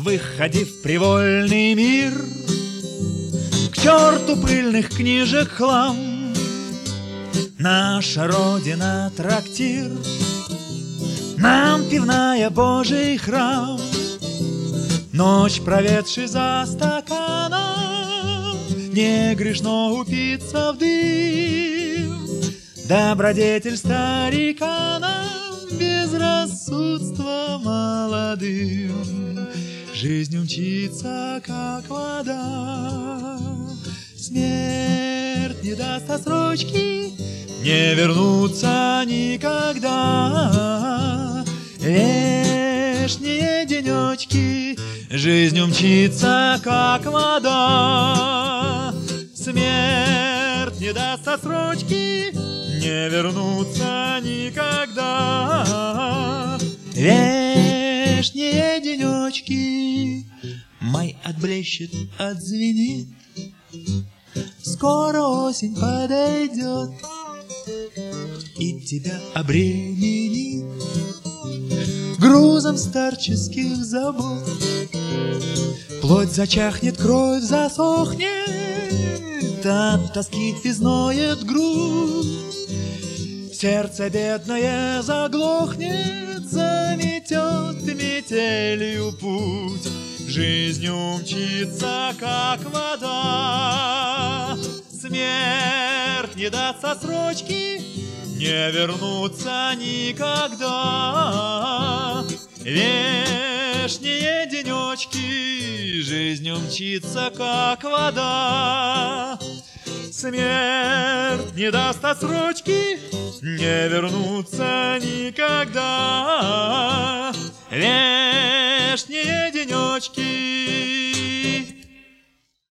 выходи в привольный мир. К черту пыльных книжек хлам, наша родина трактир, нам пивная Божий храм. Ночь, проведший за стаканом, не грешно упиться в дым. Добродетель старика нам, безрассудство молодым. Жизнь мчится, как вода, смерть не даст отсрочки, не вернуться никогда. Вешние денечки, жизнь мчится, как вода. Смерть не даст отсрочки, не вернуться никогда. Вешние денечки, май отблещет, отзвенит, скоро осень подойдет и тебя обременит грузом старческих забот. Плоть зачахнет, кровь засохнет, от тоски изноет грудь. Сердце бедное заглохнет, заметет метелью путь. Жизнь мчится, как вода, смерть не даст отсрочки, не вернуться никогда. Вешние денечки, жизнь мчится, как вода. Смерть не даст отсрочки, не вернуться никогда. Вешние денечки.